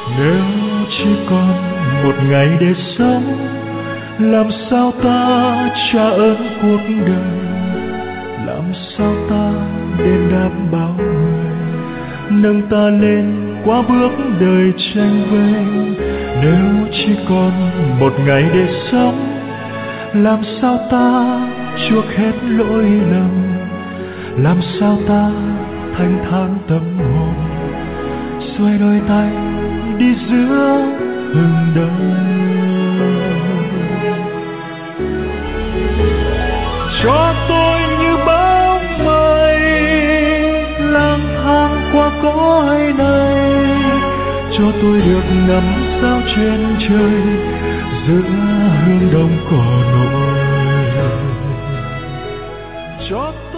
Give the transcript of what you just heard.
Nếu chỉ còn một ngày để sống, làm sao ta trả ơn cuộc đời, làm sao ta đền đáp bao người nâng ta lên qua bước đời tranh vinh. Nếu chỉ còn một ngày để sống, làm sao ta chuộc hết lỗi lầm, làm sao ta thanh thản tâm hồn, xuôi đôi tay đi giữa hừng đông. Cho tôi như bóng mây lang thang qua cõi này, cho tôi được ngắm sao trên trời giữa hương đông cỏ nổi. Cho